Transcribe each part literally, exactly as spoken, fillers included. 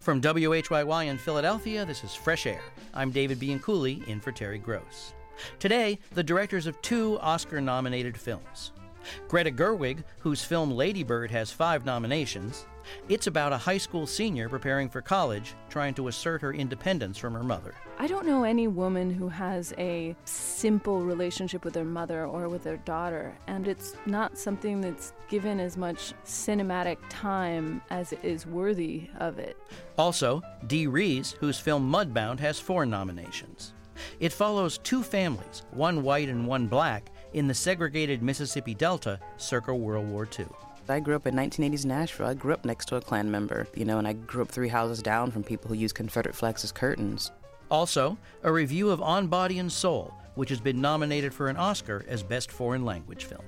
From W H Y Y in Philadelphia, this is Fresh Air. I'm David Bianculli, in for Terry Gross. Today, the directors of two Oscar-nominated films. Greta Gerwig, whose film Lady Bird has five nominations. It's about a high school senior preparing for college, trying to assert her independence from her mother. I don't know any woman who has a simple relationship with her mother or with her daughter, and it's not something that's given as much cinematic time as it is worthy of it. Also, Dee Rees, whose film Mudbound has four nominations. It follows two families, one white and one black, in the segregated Mississippi Delta circa World War Two. I grew up in nineteen eighties Nashville. I grew up next to a Klan member, you know, and I grew up three houses down from people who use Confederate flags as curtains. Also, a review of On Body and Soul, which has been nominated for an Oscar as Best Foreign Language Film.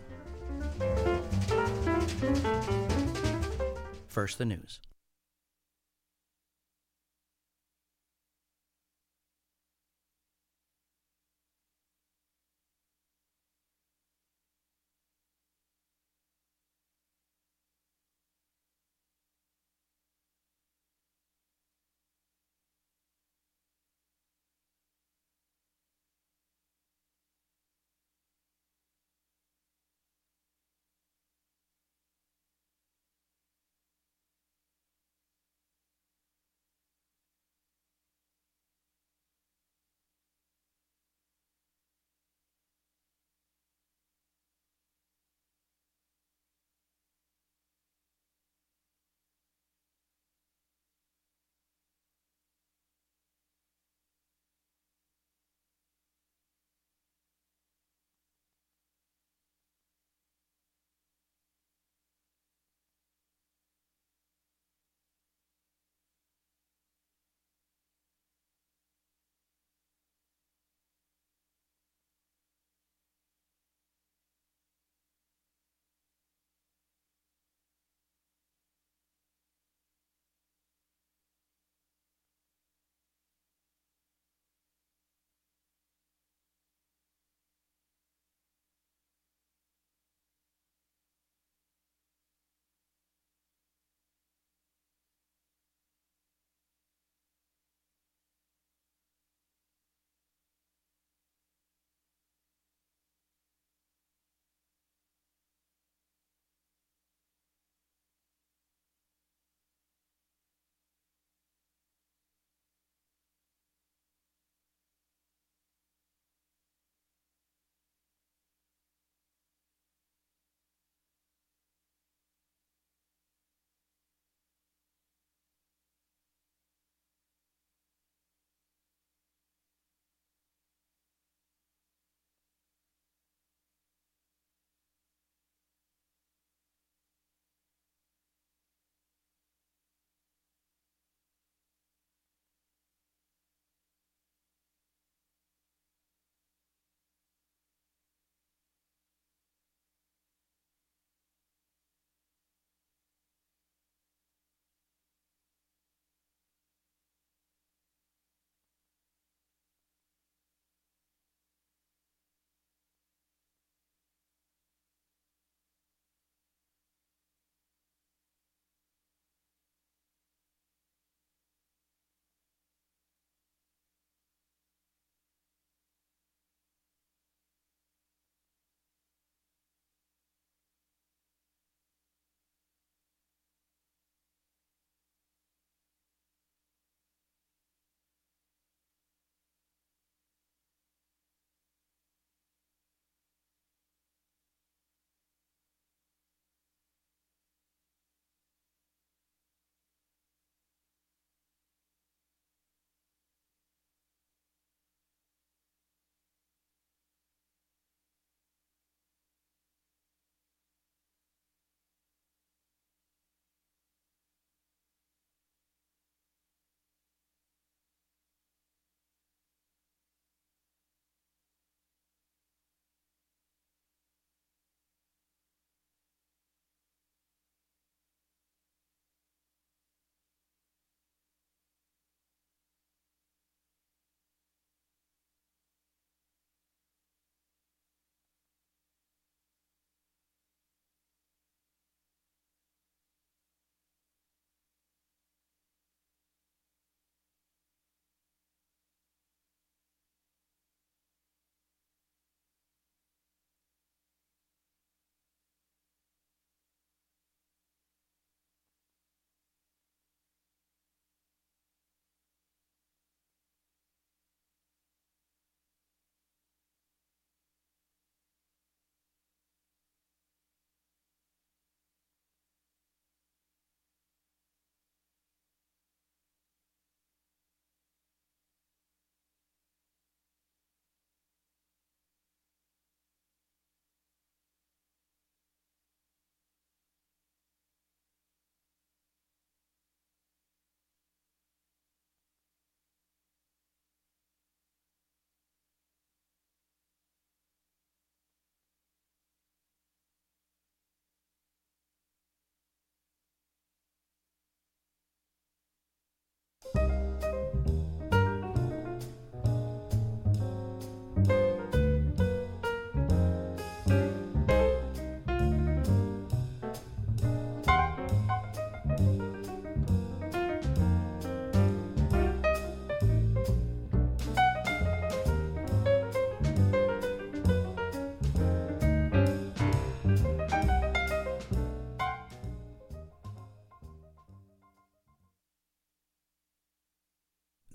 First, the news.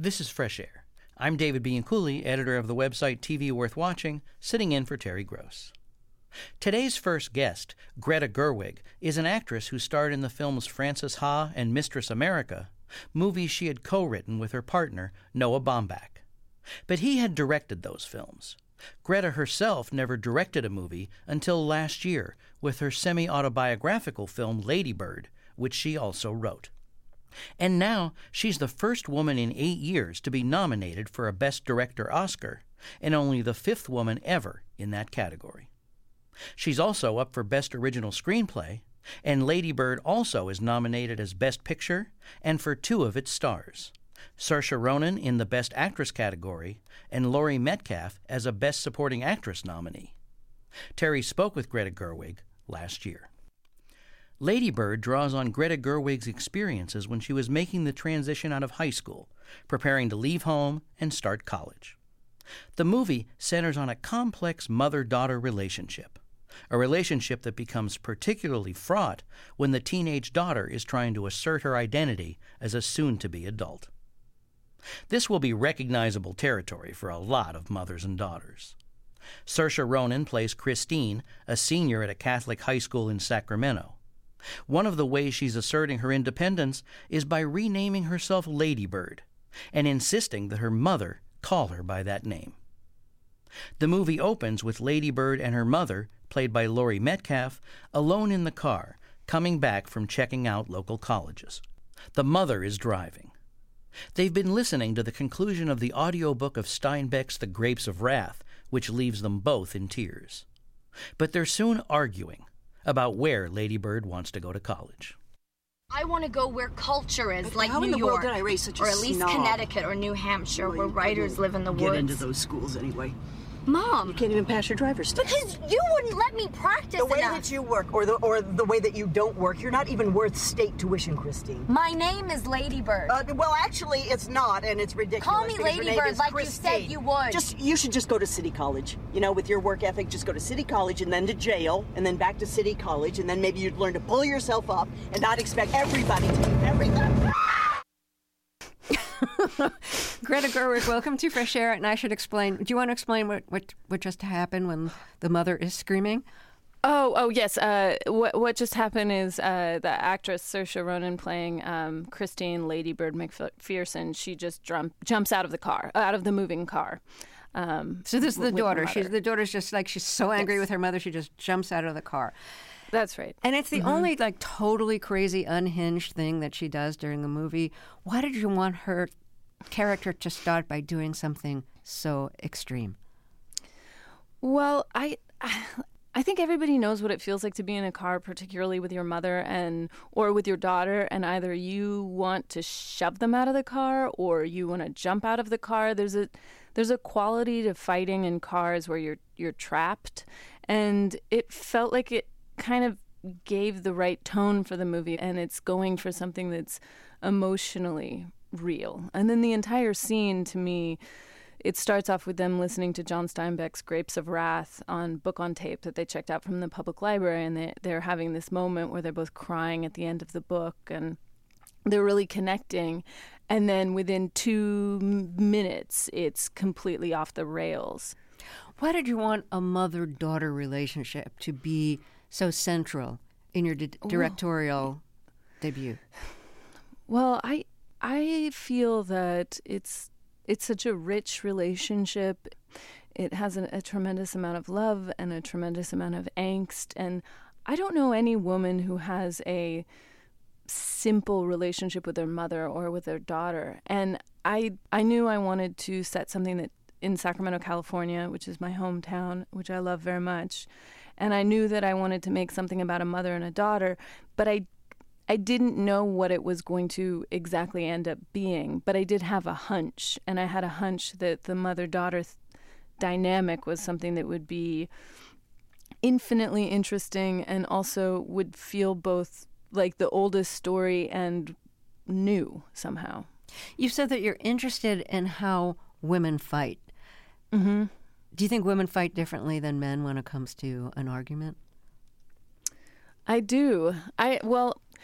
This is Fresh Air. I'm David Bianculli, editor of the website T V Worth Watching, sitting in for Terry Gross. Today's first guest, Greta Gerwig, is an actress who starred in the films Frances Ha and Mistress America, movies she had co-written with her partner, Noah Baumbach. But he had directed those films. Greta herself never directed a movie until last year with her semi-autobiographical film Lady Bird, which she also wrote. And now she's the first woman in eight years to be nominated for a Best Director Oscar, and only the fifth woman ever in that category. She's also up for Best Original Screenplay, and Lady Bird also is nominated as Best Picture and for two of its stars, Saoirse Ronan in the Best Actress category and Laurie Metcalf as a Best Supporting Actress nominee. Terry spoke with Greta Gerwig last year. Lady Bird draws on Greta Gerwig's experiences when she was making the transition out of high school, preparing to leave home and start college. The movie centers on a complex mother-daughter relationship, a relationship that becomes particularly fraught when the teenage daughter is trying to assert her identity as a soon-to-be adult. This will be recognizable territory for a lot of mothers and daughters. Saoirse Ronan plays Christine, a senior at a Catholic high school in Sacramento. One of the ways she's asserting her independence is by renaming herself Lady Bird and insisting that her mother call her by that name. The movie opens with Lady Bird and her mother, played by Laurie Metcalf, alone in the car, coming back from checking out local colleges. The mother is driving. They've been listening to the conclusion of the audiobook of Steinbeck's The Grapes of Wrath, which leaves them both in tears. But they're soon arguing about where Lady Bird wants to go to college. I want to go where culture is, But like how New in the York, world did I raise such a or at least snob? Connecticut or New Hampshire, Well, where you writers couldn't live in the get woods. into those schools anyway. Mom, You can't even pass your driver's test. because you wouldn't let me practice The way enough. that you work, or the or the way that you don't work, you're not even worth state tuition, Christine. My name is Lady Bird. Uh, well, actually, it's not, and it's ridiculous. Call me because your Lady name Bird is like you Christine. said you would. Just you should just go to City College. You know, with your work ethic, just go to City College and then to jail, and then back to City College, and then maybe you'd learn to pull yourself up and not expect everybody to do everything. Greta Gerwig, welcome to Fresh Air. And I should explain. Do you want to explain what, what, what just happened when the mother is screaming? Oh, oh yes. Uh, what what just happened is uh, the actress Saoirse Ronan playing um, Christine Lady Bird McPherson. She just jump, jumps out of the car, out of the moving car. Um, So this is the with her daughter. mother. She's the daughter's just like she's so angry Yes. with her mother, she just jumps out of the car. That's right. And it's the Mm-hmm. only like totally crazy, unhinged thing that she does during the movie. Why did you want her character to start by doing something so extreme? Well, I, I think everybody knows what it feels like to be in a car, particularly with your mother and or with your daughter, and either you want to shove them out of the car or you want to jump out of the car. There's a there's a quality to fighting in cars where you're you're trapped, and it felt like it kind of gave the right tone for the movie, and it's going for something that's emotionally real. And then the entire scene, to me, it starts off with them listening to John Steinbeck's Grapes of Wrath on book on tape that they checked out from the public library, and they, they're having this moment where they're both crying at the end of the book, and they're really connecting. And then within two m- minutes, it's completely off the rails. Why did you want a mother-daughter relationship to be so central in your di- directorial debut? Well, I I feel that it's it's such a rich relationship. It has a, a tremendous amount of love and a tremendous amount of angst. And I don't know any woman who has a simple relationship with their mother or with their daughter. And I I knew I wanted to set something that in Sacramento, California, which is my hometown, which I love very much. And I knew that I wanted to make something about a mother and a daughter, but I I didn't know what it was going to exactly end up being, but I did have a hunch, and I had a hunch that the mother-daughter th- dynamic was something that would be infinitely interesting and also would feel both like the oldest story and new somehow. You said that you're interested in how women fight. Mm-hmm. Do you think women fight differently than men when it comes to an argument? I do. I well,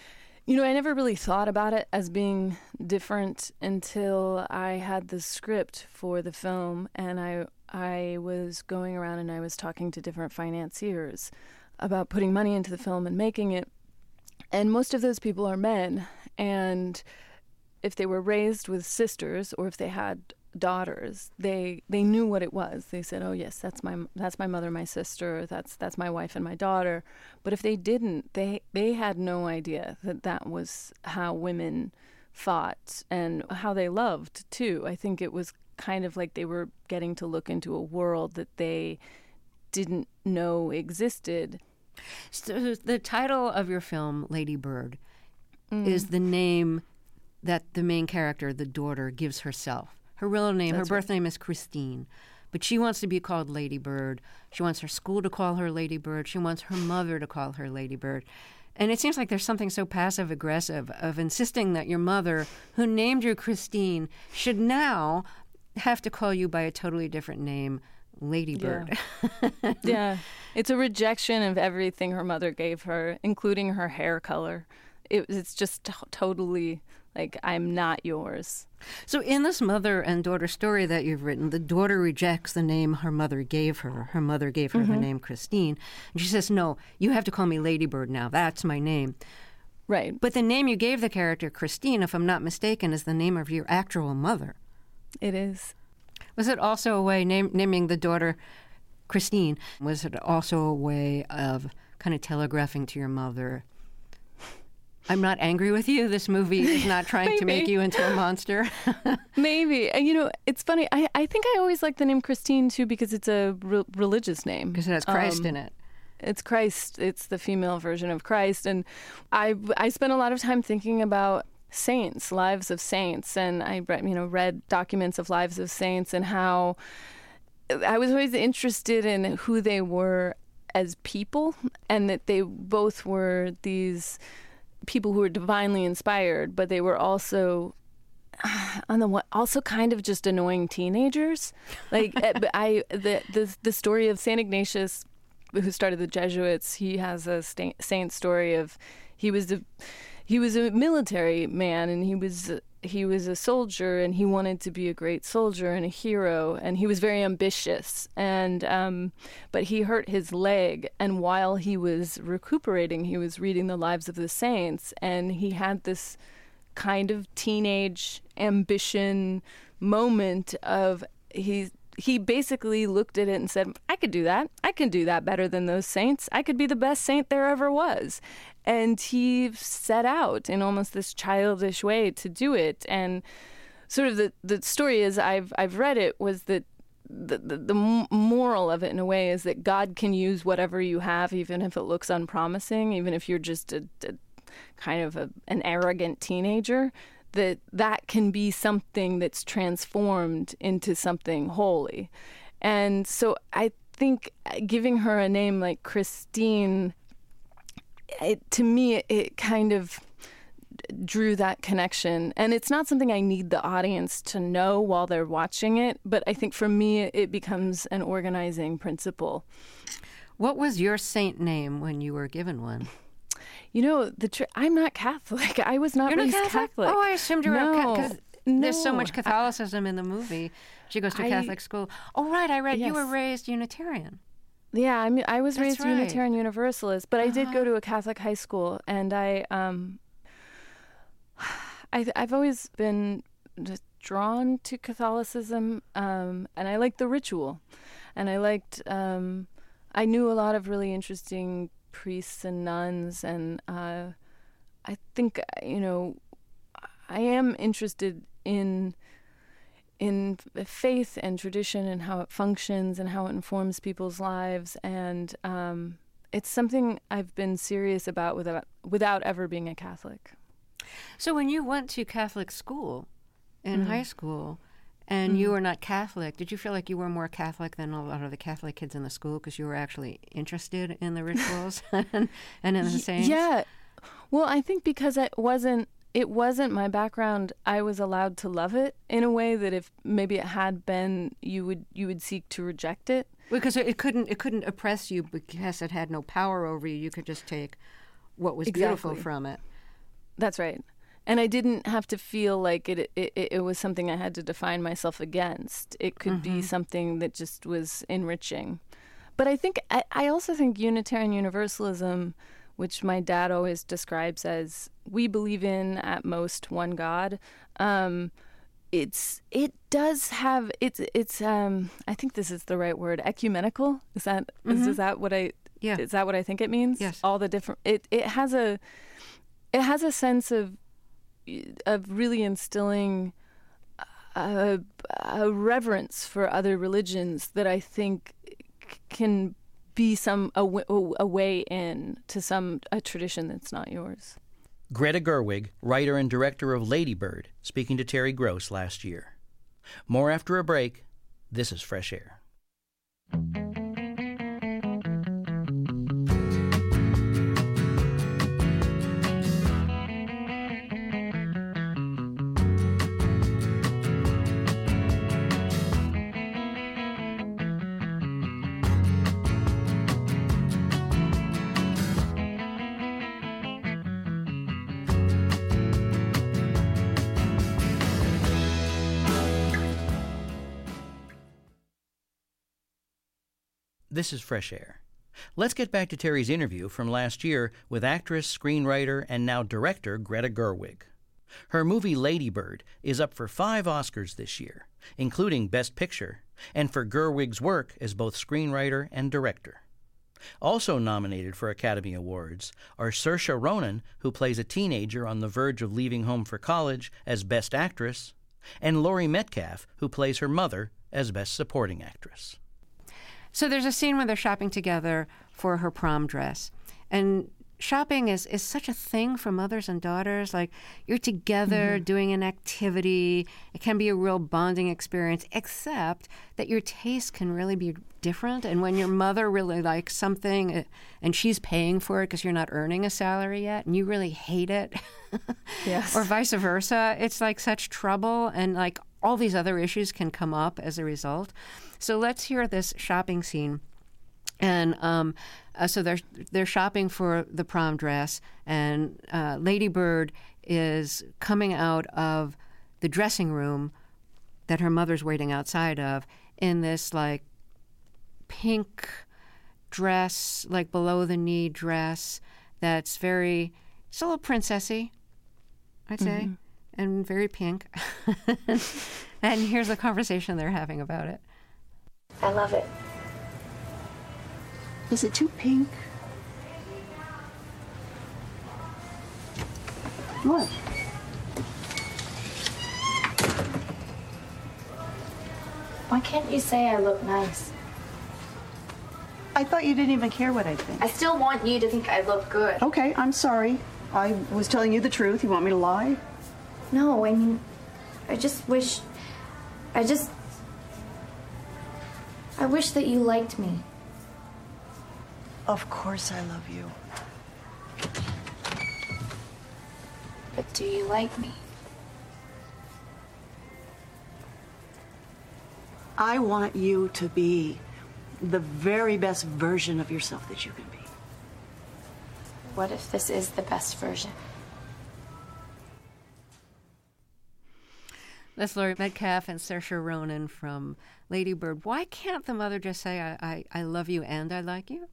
You know, I never really thought about it as being different until I had the script for the film, and I I was going around and I was talking to different financiers about putting money into the film and making it. And most of those people are men, and if they were raised with sisters or if they had daughters, they they knew what it was. They said, "Oh yes, that's my that's my mother, my sister. That's that's my wife and my daughter." But if they didn't, they they had no idea that that was how women fought and how they loved too. I think it was kind of like they were getting to look into a world that they didn't know existed. So the title of your film, Lady Bird, Mm. is the name that the main character, the daughter, gives herself. Her real name, That's her birth right. name is Christine, but she wants to be called Lady Bird. She wants her school to call her Lady Bird. She wants her mother to call her Lady Bird. And it seems like there's something so passive-aggressive of insisting that your mother, who named you Christine, should now have to call you by a totally different name, Lady Bird. Yeah. Yeah. It's a rejection of everything her mother gave her, including her hair color. It, it's just t- totally like, I'm not yours. So in this mother and daughter story that you've written, the daughter rejects the name her mother gave her. Her mother gave her Mm-hmm. the name Christine. And she says, no, you have to call me Lady Bird now. That's my name. Right. But the name you gave the character, Christine, if I'm not mistaken, is the name of your actual mother. It is. Was it also a way, name, naming the daughter Christine, was it also a way of kind of telegraphing to your mother, I'm not angry with you. This movie is not trying to make you into a monster. Maybe. And, you know, it's funny. I, I think I always like the name Christine, too, because it's a re- religious name. Because it has Christ Um, in it. It's Christ. It's the female version of Christ. And I, I spent a lot of time thinking about saints, lives of saints. And I read, you know, read documents of lives of saints and how I was always interested in who they were as people, and that they both were these people who were divinely inspired, but they were also on the one, also kind of just annoying teenagers. Like I, the the the story of Saint Ignatius, who started the Jesuits, he has a saint story of he was a he was a military man, and he was he was a soldier, and he wanted to be a great soldier and a hero, and he was very ambitious, and um, but he hurt his leg, and while he was recuperating, he was reading the lives of the saints, and he had this kind of teenage ambition moment of he he basically looked at it and said, I could do that. I can do that better than those saints. I could be the best saint there ever was. And he set out in almost this childish way to do it. And sort of the, the story is I've I've read it was that the, the the moral of it in a way is that God can use whatever you have, even if it looks unpromising, even if you're just a, a kind of a, an arrogant teenager, that that can be something that's transformed into something holy. And so I think giving her a name like Christine, it, to me, it, it kind of drew that connection. And it's not something I need the audience to know while they're watching it, but I think for me, it becomes an organizing principle. What was your saint name when you were given one? You know, the tr- I'm not Catholic. I was not You're raised not Catholic? Catholic. Oh, I assumed you were no, Catholic. no. There's so much Catholicism in the movie. She goes to I, Catholic school. Oh, right. I read yes. you were raised Unitarian. Yeah, I mean, I was That's raised right. Unitarian Universalist, but I did Uh-huh. go to a Catholic high school, and I, um, I, I've always been just drawn to Catholicism, um, and I liked the ritual, and I liked, um, I knew a lot of really interesting priests and nuns, and uh, I think, you know, I am interested in in faith and tradition and how it functions and how it informs people's lives, and um, it's something I've been serious about without without ever being a Catholic. So when you went to Catholic school in Mm-hmm. high school and Mm-hmm. you were not Catholic, did you feel like you were more Catholic than a lot of the Catholic kids in the school because you were actually interested in the rituals and, and in the saints? Yeah. Well, I think because it wasn't it wasn't my background, I was allowed to love it in a way that if maybe it had been, you would you would seek to reject it. Because it couldn't it couldn't oppress you because it had no power over you. You could just take what was beautiful Exactly. from it. That's right. And I didn't have to feel like it it, it was something I had to define myself against. It could mm-hmm. be something that just was enriching. But I think I, I also think Unitarian Universalism, which my dad always describes as we believe in at most one God, um, it's it does have it's it's um I think this is the right word, ecumenical. Is that mm-hmm. is, is that what I yeah is that what I think it means? Yes. All the different it it has a it has a sense of of really instilling a, a reverence for other religions that I think can be some a, a way in to some a tradition that's not yours. Greta Gerwig, writer and director of Lady Bird, speaking to Terry Gross last year. More after a break. This is Fresh Air. This is Fresh Air. Let's get back to Terry's interview from last year with actress, screenwriter, and now director Greta Gerwig. Her movie Lady Bird is up for five Oscars this year, including Best Picture, and for Gerwig's work as both screenwriter and director. Also nominated for Academy Awards are Saoirse Ronan, who plays a teenager on the verge of leaving home for college, as Best Actress, and Laurie Metcalf, who plays her mother, as Best Supporting Actress. So there's a scene where they're shopping together for her prom dress. And shopping is, is such a thing for mothers and daughters. Like, you're together mm-hmm. doing an activity. It can be a real bonding experience, except that your taste can really be different. And when your mother really likes something and she's paying for it because you're not earning a salary yet and you really hate it, yes. or vice versa, it's like such trouble. And like all these other issues can come up as a result. So let's hear this shopping scene. And um, uh, so they're they're shopping for the prom dress, and uh, Lady Bird is coming out of the dressing room that her mother's waiting outside of in this like pink dress, like below the knee dress that's very, it's a little princessy, I'd say, mm-hmm. and very pink. And here's the conversation they're having about it. I love it. Is it too pink? What? Why can't you say I look nice? I thought you didn't even care what I think. I still want you to think I look good. Okay, I'm sorry. I was telling you the truth. You want me to lie? No, I mean, I just wish... I just... I wish that you liked me. Of course I love you. But do you like me? I want you to be the very best version of yourself that you can be. What if this is the best version? That's Laurie Metcalf and Saoirse Ronan from Lady Bird. Why can't the mother just say, I, I, I love you and I like you?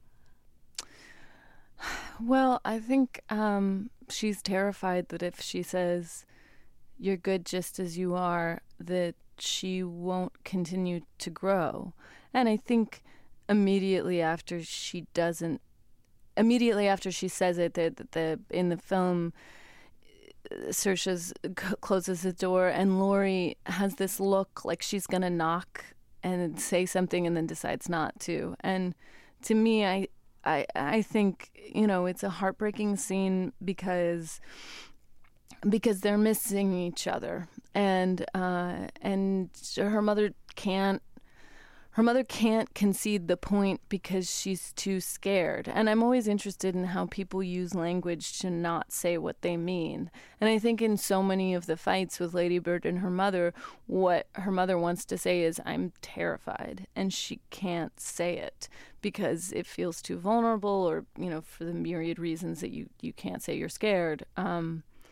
Well, I think um, she's terrified that if she says, you're good just as you are, that she won't continue to grow. And I think immediately after she doesn't, immediately after she says it, the, the, in the film, Saoirse closes the door and Laurie has this look like she's going to knock and say something and then decides not to. And to me, I, I, I think, you know, it's a heartbreaking scene because because they're missing each other. And uh, and her mother can't Her mother can't concede the point because she's too scared. And I'm always interested in how people use language to not say what they mean. And I think in so many of the fights with Lady Bird and her mother, what her mother wants to say is, I'm terrified. And she can't say it because it feels too vulnerable or, you know, for the myriad reasons that you, you can't say you're scared. Um,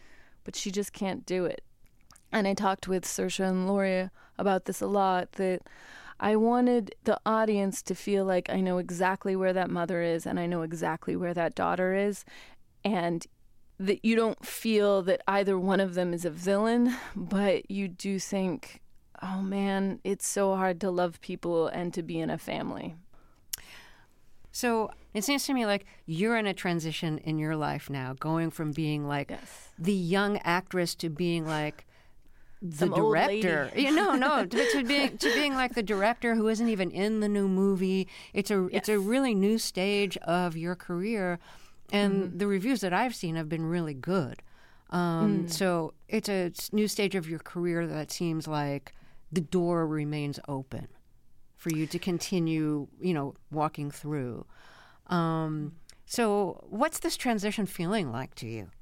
but she just can't do it. And I talked with Saoirse and Laurie about this a lot, that I wanted the audience to feel like I know exactly where that mother is and I know exactly where that daughter is, and that you don't feel that either one of them is a villain, but you do think, oh man, it's so hard to love people and to be in a family. So it seems to me like you're in a transition in your life now, going from being like Yes. the young actress to being like the Some old director. lady. You know, no, to, to being to being like the director who isn't even in the new movie. It's a it's a Yes. really new stage of your career, and Mm-hmm. the reviews that I've seen have been really good. Um, Mm. So it's a new stage of your career that seems like the door remains open for you to continue, you know, walking through. Um, so what's this transition feeling like to you?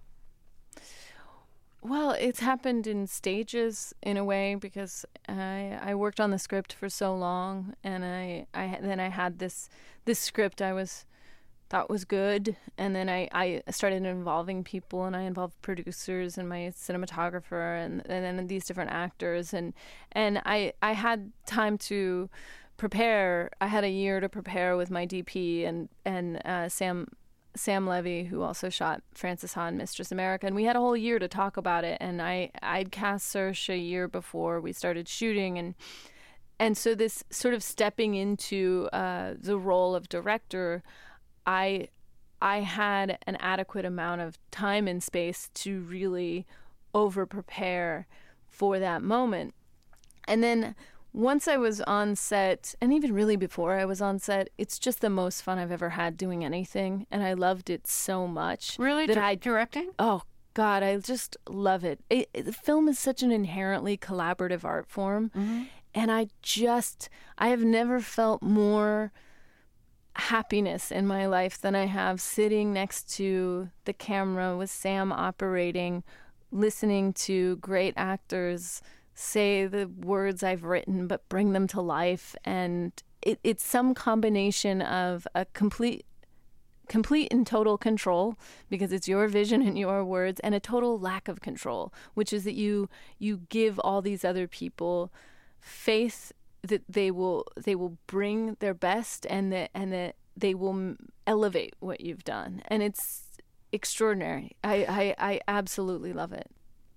Well, it's happened in stages in a way, because I I worked on the script for so long, and I, I then I had this this script I was thought was good, and then I, I started involving people, and I involved producers and my cinematographer and, and then these different actors, and and I I had time to prepare. I had a year to prepare with my D P and and uh, Sam. Sam Levy, who also shot Frances Ha and Mistress America, and we had a whole year to talk about it. And I I'd cast Saoirse a year before we started shooting, and and so this sort of stepping into uh, the role of director, I I had an adequate amount of time and space to really over prepare for that moment. And then once I was on set, and even really before I was on set, it's just the most fun I've ever had doing anything, and I loved it so much. Really? that Di- I directing? Oh God, I just love it. it, it the film is such an inherently collaborative art form, Mm-hmm. and I just I have never felt more happiness in my life than I have sitting next to the camera with Sam operating, listening to great actors say the words I've written but bring them to life. And it, it's some combination of a complete complete and total control, because it's your vision and your words, and a total lack of control, which is that you you give all these other people faith that they will they will bring their best, and that and that they will elevate what you've done. And it's extraordinary. I, I, I absolutely love it.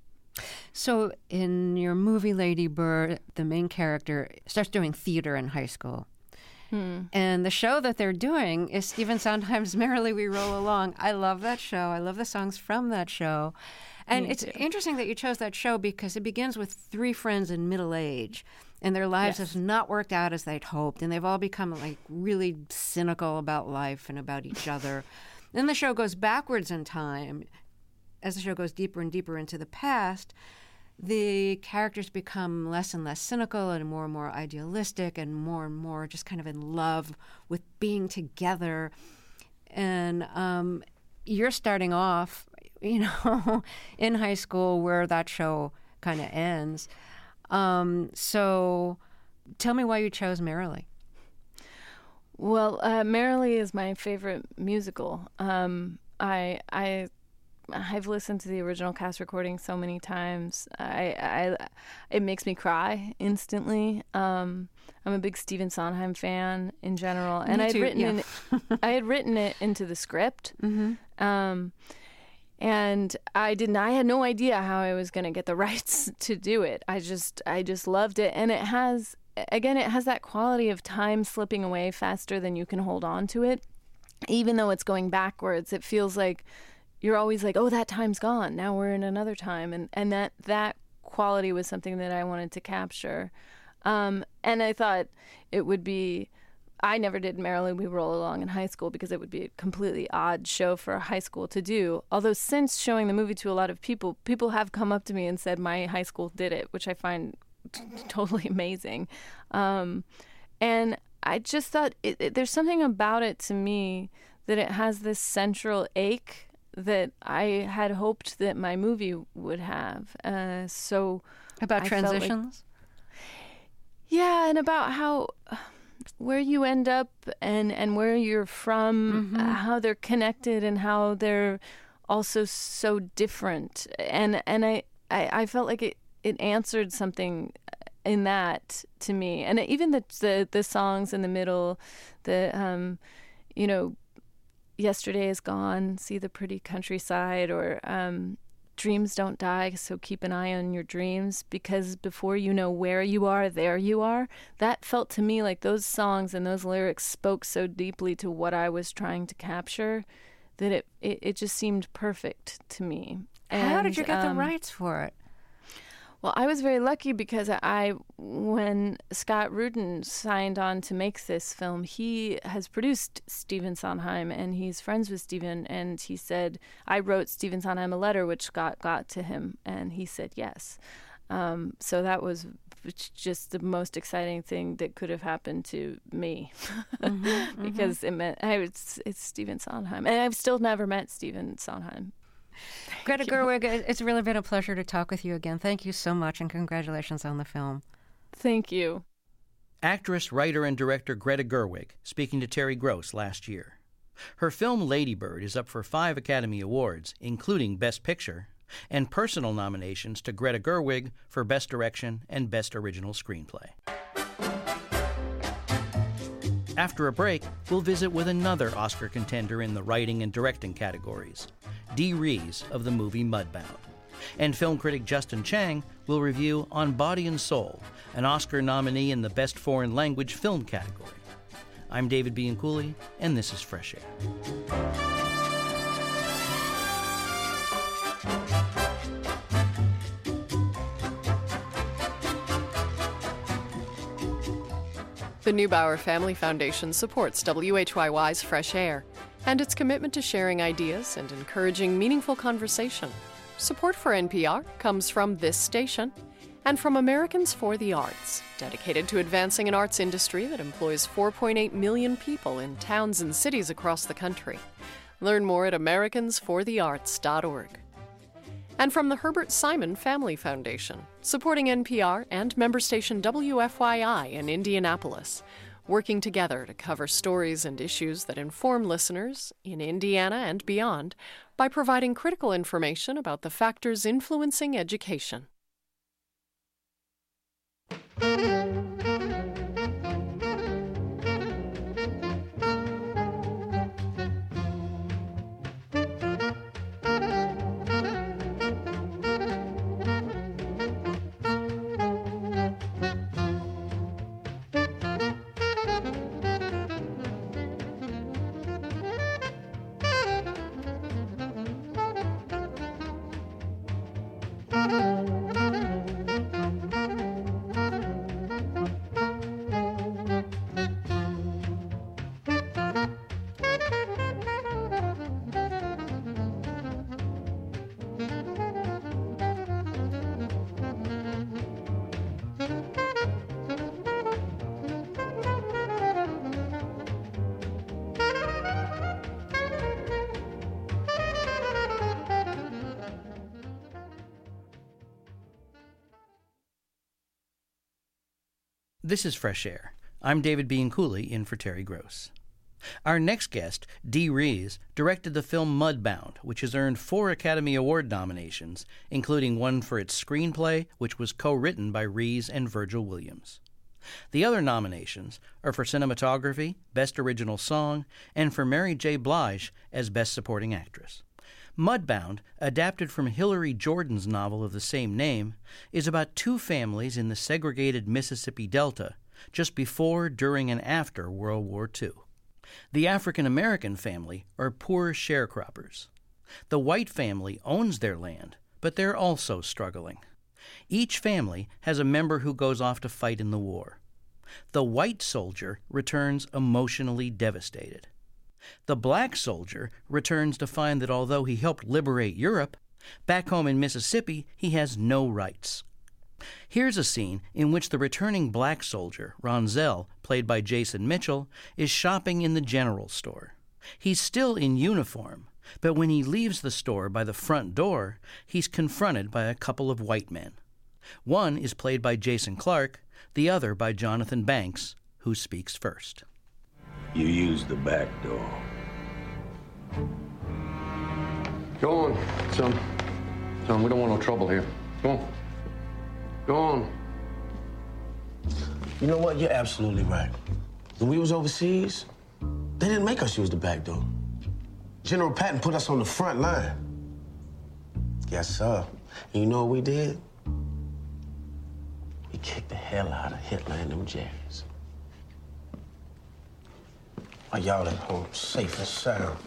So in your movie Lady Bird, the main character starts doing theater in high school. Hmm. And the show that they're doing is Stephen Sondheim's Merrily We Roll Along. I love that show. I love the songs from that show. And Me it's too. interesting that you chose that show, because it begins with three friends in middle age, and their lives Yes. have not worked out as they'd hoped, and they've all become like really cynical about life and about each other. Then the show goes backwards in time. As the show goes deeper and deeper into the past, the characters become less and less cynical and more and more idealistic and more and more just kind of in love with being together. And um, you're starting off, you know, in high school where that show kind of ends. Um, so tell me why you chose Merrily. Well, uh, Merrily is my favorite musical. Um, I I I've listened to the original cast recording so many times. I, I it makes me cry instantly. Um, I'm a big Stephen Sondheim fan in general, and Me I had too, written yeah. it, I had written it into the script. Mm-hmm. Um, and I didn't. I had no idea how I was going to get the rights to do it. I just, I just loved it, and it has, again, it has that quality of time slipping away faster than you can hold on to it. Even though it's going backwards, it feels like you're always like, oh, that time's gone. Now we're in another time, and and that that quality was something that I wanted to capture. Um, and I thought it would be. I never did Merrily We Roll Along in high school because it would be a completely odd show for a high school to do. Although since showing the movie to a lot of people, people have come up to me and said my high school did it, which I find t- totally amazing. Um, and I just thought it, it, there's something about it to me that it has this central ache that I had hoped that my movie would have. Uh, so About I felt like- transitions? yeah, and about how where you end up and, and where you're from, Mhm. uh, how they're connected and how they're also so different. And and I, I, I felt like it, it answered something in that to me. And even the the, the songs in the middle, the um, you know, Yesterday Is Gone, See the Pretty Countryside, or um, Dreams Don't Die, so keep an eye on your dreams, because before you know where you are, there you are. That felt to me like those songs and those lyrics spoke so deeply to what I was trying to capture that it, it, it just seemed perfect to me. And, how did you get um, the rights for it? Well, I was very lucky because I, when Scott Rudin signed on to make this film, he has produced Stephen Sondheim, and he's friends with Stephen, and he said, I wrote Stephen Sondheim a letter, which Scott got to him, and he said yes. Um, so that was just the most exciting thing that could have happened to me, mm-hmm, because mm-hmm. it meant I was, it's Stephen Sondheim, and I've still never met Stephen Sondheim. Greta Gerwig, it's really been a pleasure to talk with you again. Thank you so much, and congratulations on the film. Thank you. Actress, writer, and director Greta Gerwig speaking to Terry Gross last year. Her film Lady Bird is up for five Academy Awards, including Best Picture, and personal nominations to Greta Gerwig for Best Direction and Best Original Screenplay. After a break, we'll visit with another Oscar contender in the writing and directing categories, Dee Rees of the movie Mudbound. And film critic Justin Chang will review On Body and Soul, an Oscar nominee in the Best Foreign Language Film category. I'm David Bianculli, and this is Fresh Air. The Neubauer Family Foundation supports W H Y Y's Fresh Air and its commitment to sharing ideas and encouraging meaningful conversation. Support for N P R comes from this station and from Americans for the Arts, dedicated to advancing an arts industry that employs four point eight million people in towns and cities across the country. Learn more at americans for the arts dot org. And from the Herbert Simon Family Foundation, supporting N P R and member station W F Y I in Indianapolis, working together to cover stories and issues that inform listeners in Indiana and beyond by providing critical information about the factors influencing education. This is Fresh Air. I'm David Bianculli, in for Terry Gross. Our next guest, Dee Rees, directed the film Mudbound, which has earned four Academy Award nominations, including one for its screenplay, which was co-written by Rees and Virgil Williams. The other nominations are for cinematography, Best Original Song, and for Mary J. Blige as Best Supporting Actress. Mudbound, adapted from Hillary Jordan's novel of the same name, is about two families in the segregated Mississippi Delta just before, during, and after World War Two. The African-American family are poor sharecroppers. The white family owns their land, but they're also struggling. Each family has a member who goes off to fight in the war. The white soldier returns emotionally devastated. The black soldier returns to find that although he helped liberate Europe, back home in Mississippi he has no rights. Here's a scene in which the returning black soldier, Ronzel, played by Jason Mitchell, is shopping in the general store. He's still in uniform, but when he leaves the store by the front door, he's confronted by a couple of white men. One is played by Jason Clarke, the other by Jonathan Banks, who speaks first. You used the back door. Go on, son. Son, we don't want no trouble here. Go on. Go on. You know what? You're absolutely right. When we was overseas, they didn't make us use the back door. General Patton put us on the front line. Yes, sir. And you know what we did? We kicked the hell out of Hitler and them Jerry's. While y'all at home, safe and sound.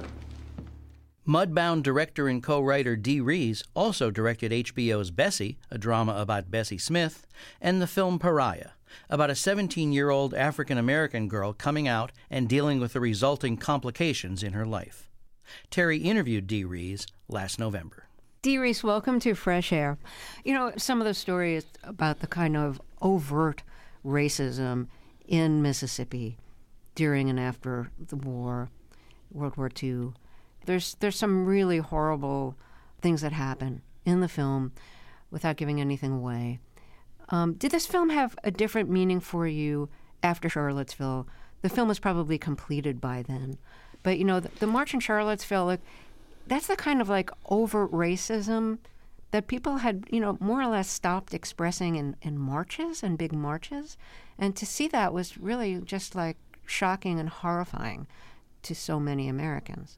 Mudbound director and co-writer Dee Rees also directed H B O's Bessie, a drama about Bessie Smith, and the film Pariah, about a seventeen-year-old African-American girl coming out and dealing with the resulting complications in her life. Terry interviewed Dee Rees last November. Dee Rees, welcome to Fresh Air. You know, some of the stories about the kind of overt racism in Mississippi during and after the war, World War Two. There's there's some really horrible things that happen in the film without giving anything away. Um, did this film have a different meaning for you after Charlottesville? The film was probably completed by then. But, you know, the, the March in Charlottesville, like, that's the kind of, like, overt racism that people had, you know, more or less stopped expressing in, in marches and big marches. And to see that was really just, like, shocking and horrifying to so many Americans.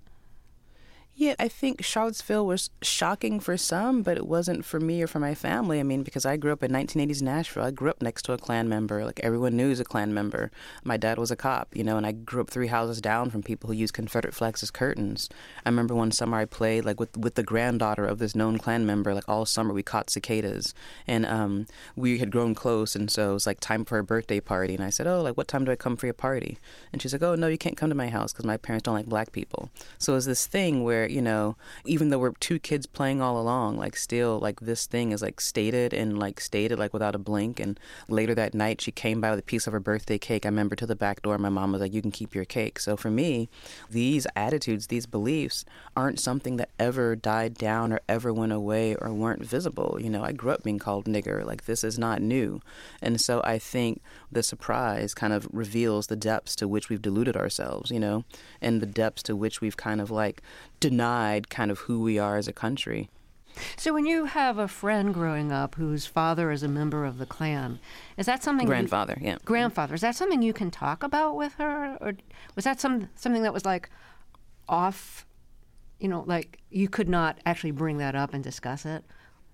Yeah, I think Charlottesville was shocking for some, but it wasn't for me or for my family. I mean, because I grew up in nineteen eighties Nashville. I grew up next to a Klan member. Like, everyone knew he was a Klan member. My dad was a cop, you know, and I grew up three houses down from people who used Confederate flags as curtains. I remember one summer I played, like, with with the granddaughter of this known Klan member. Like, all summer we caught cicadas. And um, we had grown close, and so it was, like, time for a birthday party. And I said, oh, like, what time do I come for your party? And she's like, oh, no, you can't come to my house because my parents don't like black people. So it was this thing where, you know, even though we're two kids playing all along, like, still, like, this thing is, like, stated and, like, stated, like, without a blink. And later that night, she came by with a piece of her birthday cake. I remember to the back door, my mom was like, you can keep your cake. So for me, these attitudes, these beliefs aren't something that ever died down or ever went away or weren't visible. You know, I grew up being called nigger. Like, this is not new. And so I think the surprise kind of reveals the depths to which we've deluded ourselves, you know, and the depths to which we've kind of, like, denied kind of who we are as a country. So when you have a friend growing up whose father is a member of the Klan, is that something... Grandfather, you, yeah. Grandfather. Is that something you can talk about with her? Or was that some something that was, like, off, you know, like you could not actually bring that up and discuss it?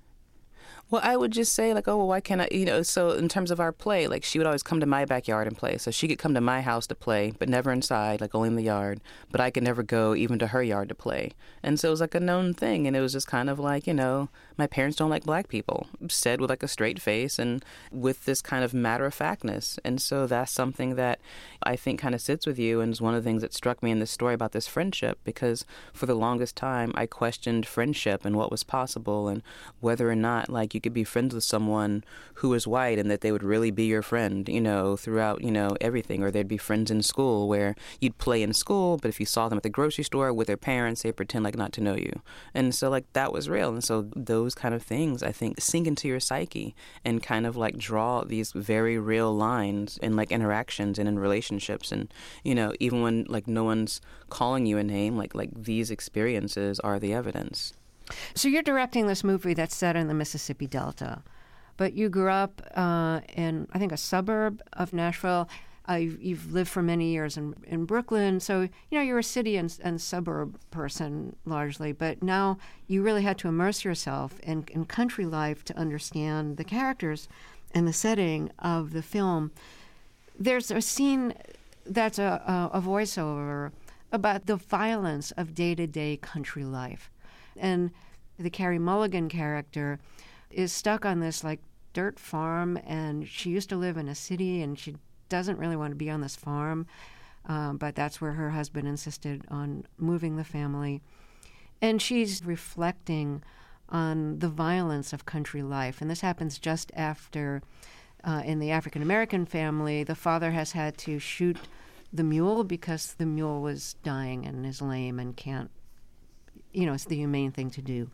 Well, I would just say, like, oh, well, why can't I, you know, so in terms of our play, like, she would always come to my backyard and play. So she could come to my house to play, but never inside, like, only in the yard. But I could never go even to her yard to play. And so it was, like, a known thing. And it was just kind of like, you know, my parents don't like black people, said with, like, a straight face and with this kind of matter-of-factness. And so that's something that I think kind of sits with you and is one of the things that struck me in this story about this friendship, because for the longest time, I questioned friendship and what was possible and whether or not, like, you could be friends with someone who is white and that they would really be your friend, you know, throughout, you know, everything. Or they'd be friends in school where you'd play in school, but if you saw them at the grocery store with their parents, they'd pretend like not to know you. And so, like, that was real. And so those kind of things, I think, sink into your psyche and kind of, like, draw these very real lines in, like, interactions and in relationships. And, you know, even when, like, no one's calling you a name, like, like these experiences are the evidence. So you're directing this movie that's set in the Mississippi Delta, but you grew up uh, in, I think, a suburb of Nashville. Uh, you've, you've lived for many years in, in Brooklyn, so, you know, you're a city and, and suburb person largely, but now you really had to immerse yourself in, in country life to understand the characters and the setting of the film. There's a scene that's a, a, a voiceover about the violence of day-to-day country life. And the Carey Mulligan character is stuck on this, like, dirt farm, and she used to live in a city, and she doesn't really want to be on this farm, um, but that's where her husband insisted on moving the family. And she's reflecting on the violence of country life. And this happens just after, uh, in the African-American family, the father has had to shoot the mule because the mule was dying and is lame and can't, you know, it's the humane thing to do.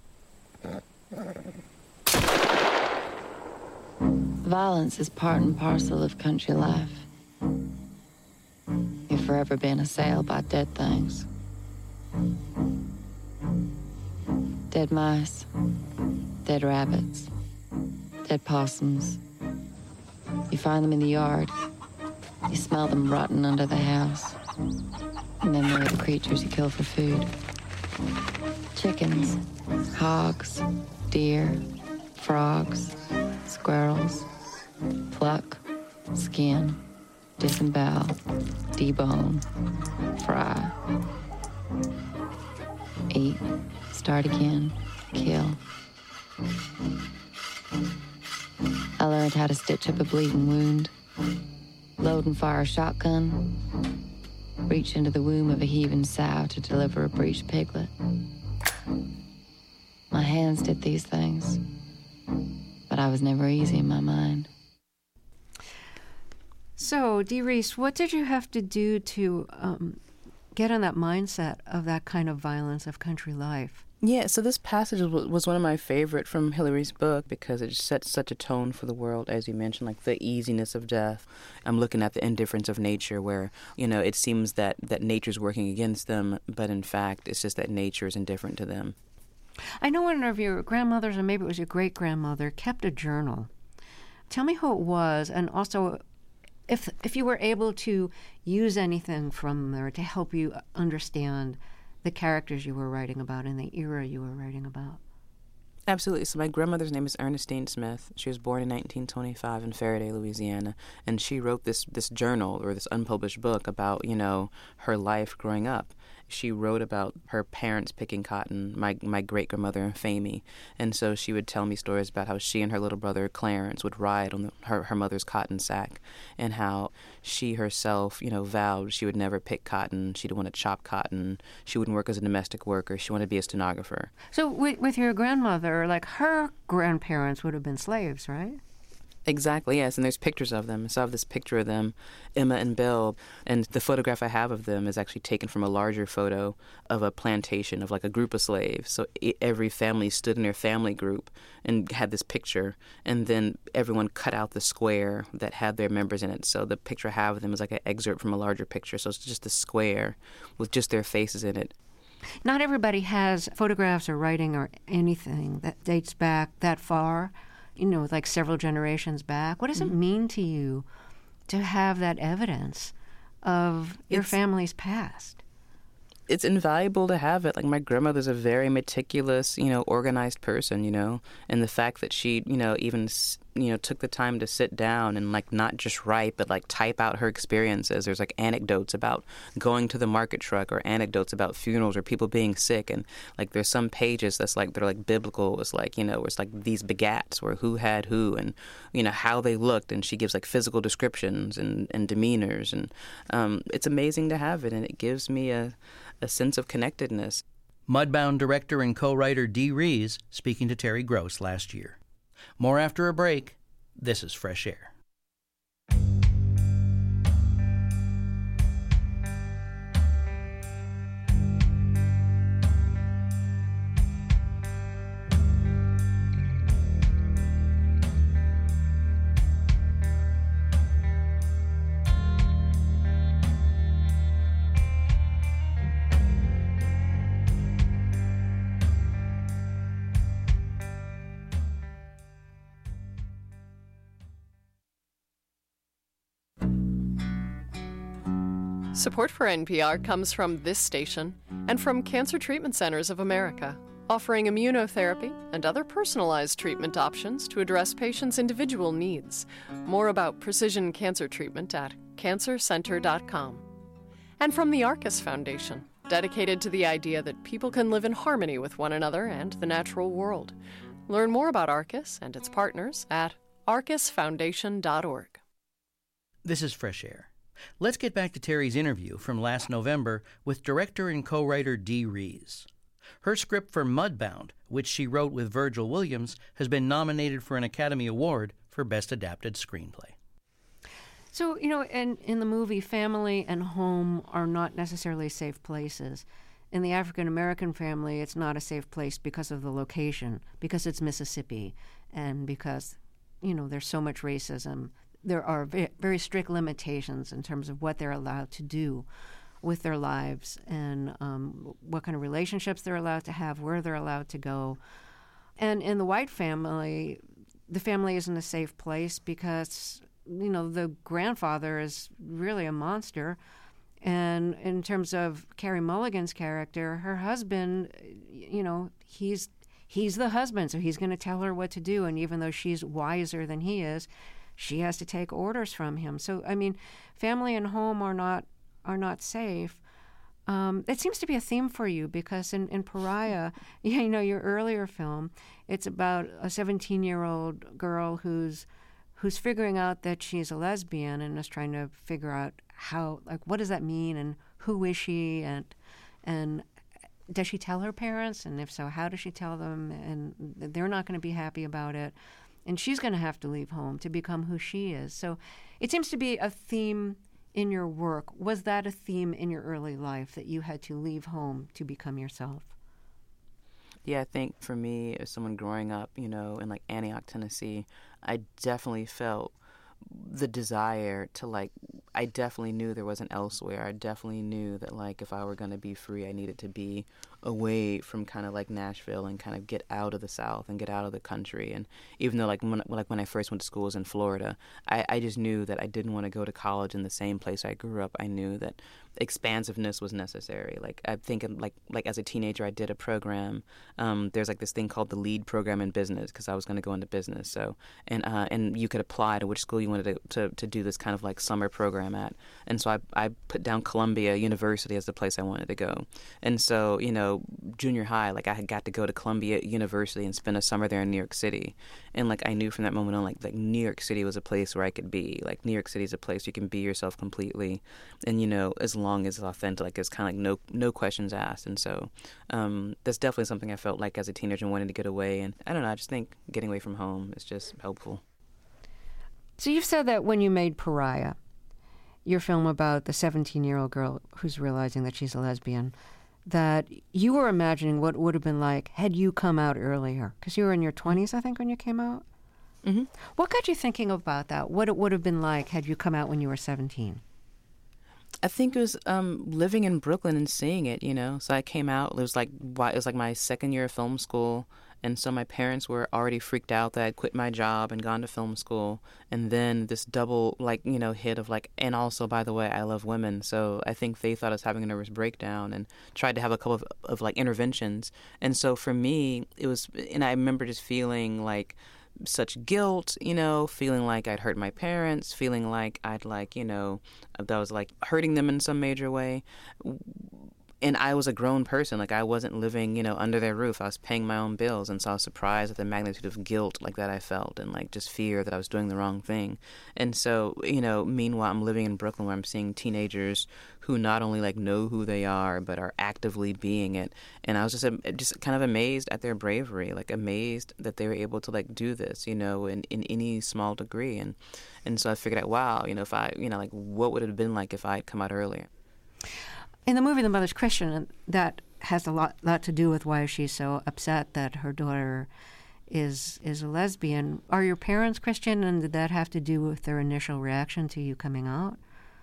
Violence is part and parcel of country life. You're forever being assailed by dead things. Dead mice, dead rabbits, dead possums. You find them in the yard. You smell them rotting under the house. And then there are the creatures you kill for food. Chickens, hogs, deer, frogs, squirrels. Pluck, skin, disembowel, debone, fry. Eat, start again, kill. I learned how to stitch up a bleeding wound, load and fire a shotgun, reach into the womb of a heaving sow to deliver a breached piglet. My hands did these things, but I was never easy in my mind. So, Dee Rees, what did you have to do to um, get in that mindset of that kind of violence of country life? Yeah, so this passage was one of my favorite from Hilary's book because it sets such a tone for the world, as you mentioned, like the easiness of death. I'm looking at the indifference of nature where, you know, it seems that, that nature's working against them, but in fact, it's just that nature is indifferent to them. I know one of your grandmothers, or maybe it was your great-grandmother, kept a journal. Tell me who it was, and also if if you were able to use anything from there to help you understand the characters you were writing about and the era you were writing about. Absolutely. So my grandmother's name is Ernestine Smith. She was born in nineteen twenty-five in Faraday, Louisiana, and she wrote this this journal or this unpublished book about, you know, her life growing up. She wrote about her parents picking cotton, my my great-grandmother and Famie, and so she would tell me stories about how she and her little brother Clarence would ride on the, her, her mother's cotton sack, and how she herself, you know, vowed she would never pick cotton, she didn't want to chop cotton, she wouldn't work as a domestic worker, she wanted to be a stenographer. So with, with your grandmother, like her grandparents would have been slaves, right? Exactly, yes, and there's pictures of them. So I have this picture of them, Emma and Bill, and the photograph I have of them is actually taken from a larger photo of a plantation of like a group of slaves. So every family stood in their family group and had this picture, and then everyone cut out the square that had their members in it. So the picture I have of them is like an excerpt from a larger picture, so it's just a square with just their faces in it. Not everybody has photographs or writing or anything that dates back that far, you know, like several generations back. What does mm-hmm. it mean to you to have that evidence of your it's, family's past? It's invaluable to have it. Like, my grandmother's a very meticulous, you know, organized person, you know, and the fact that she, you know, even, you know, took the time to sit down and, like, not just write, but, like, type out her experiences. There's, like, anecdotes about going to the market truck or anecdotes about funerals or people being sick. And, like, there's some pages that's, like, they're, like, biblical. It's, like, you know, it's, like, these begats where who had who and, you know, how they looked. And she gives, like, physical descriptions and, and demeanors. And um, it's amazing to have it, and it gives me a... a sense of connectedness. Mudbound director and co-writer Dee Rees speaking to Terry Gross last year. More after a break. This is Fresh Air. Support for N P R comes from this station and from Cancer Treatment Centers of America, offering immunotherapy and other personalized treatment options to address patients' individual needs. More about precision cancer treatment at cancer center dot com. And from the Arcus Foundation, dedicated to the idea that people can live in harmony with one another and the natural world. Learn more about Arcus and its partners at arcus foundation dot org. This is Fresh Air. Let's get back to Terry's interview from last November with director and co-writer Dee Rees. Her script for Mudbound, which she wrote with Virgil Williams, has been nominated for an Academy Award for Best Adapted Screenplay. So, you know, in, in the movie, family and home are not necessarily safe places. In the African-American family, it's not a safe place because of the location, because it's Mississippi, and because, you know, there's so much racism. There are very strict limitations in terms of what they're allowed to do. with their lives and um, what kind of relationships they're allowed to have, where they're allowed to go. And in the White family, the family isn't a safe place because, you know, the grandfather is really a monster. And in terms of Carey Mulligan's character, her husband, you know, he's he's the husband, so he's going to tell her what to do. And even though she's wiser than he is, she has to take orders from him. So, I mean, family and home are not are not safe. Um, it seems to be a theme for you because in, in Pariah, you know, your earlier film, it's about a seventeen-year-old girl who's who's figuring out that she's a lesbian and is trying to figure out how, like, what does that mean and who is she and and does she tell her parents, and if so, how does she tell them? And they're not going to be happy about it, and she's going to have to leave home to become who she is. So it seems to be a theme in your work. Was that a theme in your early life, that you had to leave home to become yourself? Yeah, I think for me, as someone growing up, you know, in like Antioch, Tennessee, I definitely felt the desire to, like, I definitely knew there was an elsewhere. I definitely knew that, like, if I were going to be free, I needed to be away from kind of like Nashville and kind of get out of the South and get out of the country. And even though, like, when, like when I first went to school was in Florida, I, I just knew that I didn't want to go to college in the same place I grew up. I knew that expansiveness was necessary. Like, I think, like, like as a teenager, I did a program. Um, there's like this thing called the LEAD program in business because I was going to go into business. So, and uh, and you could apply to which school you wanted to, to to do this kind of like summer program at. And so I I put down Columbia University as the place I wanted to go. And so, you know, junior high, like I had got to go to Columbia University and spend a summer there in New York City. And like I knew from that moment on, like like New York City was a place where I could be. Like New York City is a place you can be yourself completely. And, you know, as long as it's authentic, like it's kind of like no no questions asked. And so um, that's definitely something I felt like as a teenager and wanting to get away. And I don't know, I just think getting away from home is just helpful. So you've said that when you made Pariah, your film about the seventeen-year-old girl who's realizing that she's a lesbian, that you were imagining what it would have been like had you come out earlier. Because you were in your twenties, I think, when you came out? Mm-hmm. What got you thinking about that? What it would have been like had you come out when you were seventeen? I think it was um, living in Brooklyn and seeing it, you know. So I came out, it was like it was like my second year of film school. And so my parents were already freaked out that I'd quit my job and gone to film school. And then this double, like, you know, hit of like, and also, by the way, I love women. So I think they thought I was having a nervous breakdown and tried to have a couple of, of like interventions. And so for me, it was, and I remember just feeling like such guilt, you know, feeling like I'd hurt my parents, feeling like I'd like, you know, that I was like hurting them in some major way. And I was a grown person. Like, I wasn't living, you know, under their roof. I was paying my own bills. And so I was surprised at the magnitude of guilt, like, that I felt and, like, just fear that I was doing the wrong thing. And so, you know, meanwhile, I'm living in Brooklyn where I'm seeing teenagers who not only, like, know who they are, but are actively being it. And I was just just kind of amazed at their bravery, like, amazed that they were able to, like, do this, you know, in, in any small degree. And, and so I figured out, wow, you know, if I, you know, like, what would it have been like if I had come out earlier? In the movie The Mother's Christian, that has a lot lot to do with why she's so upset that her daughter is is a lesbian. Are your parents Christian, and did that have to do with their initial reaction to you coming out?